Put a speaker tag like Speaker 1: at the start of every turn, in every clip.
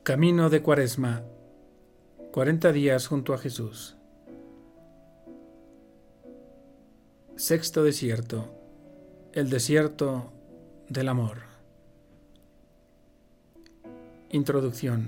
Speaker 1: Camino de Cuaresma, 40 días junto a Jesús. Sexto desierto, el desierto del amor. Introducción.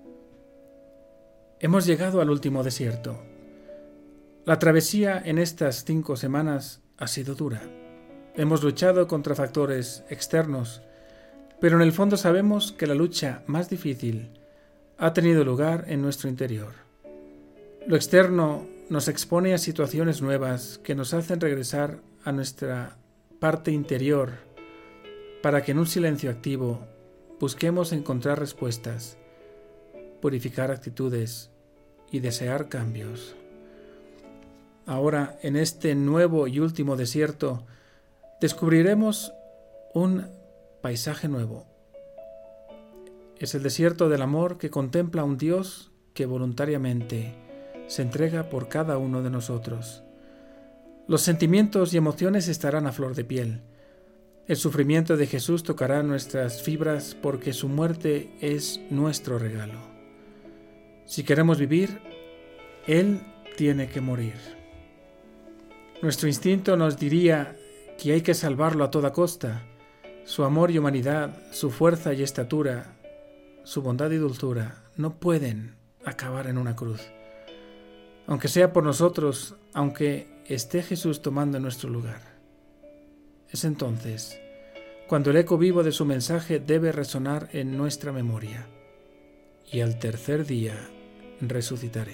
Speaker 1: Hemos llegado al último desierto. La travesía en estas 5 semanas ha sido dura. Hemos luchado contra factores externos, pero en el fondo sabemos que la lucha más difícil ha tenido lugar en nuestro interior. Lo externo nos expone a situaciones nuevas que nos hacen regresar a nuestra parte interior para que en un silencio activo busquemos encontrar respuestas, purificar actitudes y desear cambios. Ahora, en este nuevo y último desierto, descubriremos un paisaje nuevo. Es el desierto del amor que contempla a un Dios que voluntariamente se entrega por cada uno de nosotros. Los sentimientos y emociones estarán a flor de piel. El sufrimiento de Jesús tocará nuestras fibras porque su muerte es nuestro regalo. Si queremos vivir, Él tiene que morir. Nuestro instinto nos diría que hay que salvarlo a toda costa. Su amor y humanidad, su fuerza y estatura, su bondad y dulzura no pueden acabar en una cruz. Aunque sea por nosotros, aunque esté Jesús tomando nuestro lugar. Es entonces cuando el eco vivo de su mensaje debe resonar en nuestra memoria. Y al tercer día resucitaré.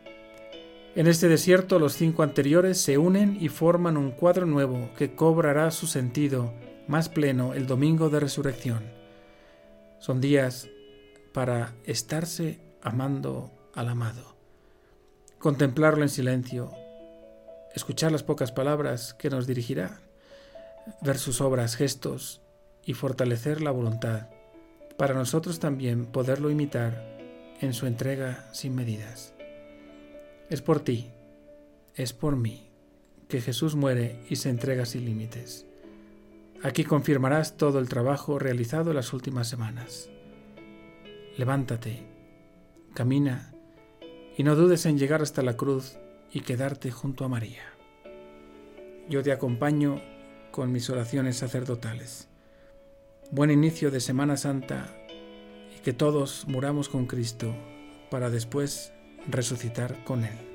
Speaker 1: En este desierto los 5 anteriores se unen y forman un cuadro nuevo que cobrará su sentido más pleno el domingo de resurrección. Son días para estarse amando al amado, contemplarlo en silencio, escuchar las pocas palabras que nos dirigirá, ver sus obras, gestos y fortalecer la voluntad para nosotros también poderlo imitar en su entrega sin medidas. Es por ti, es por mí, que Jesús muere y se entrega sin límites. Aquí confirmarás todo el trabajo realizado en las últimas semanas. Levántate, camina y no dudes en llegar hasta la cruz y quedarte junto a María. Yo te acompaño con mis oraciones sacerdotales. Buen inicio de Semana Santa y que todos muramos con Cristo para después resucitar con Él.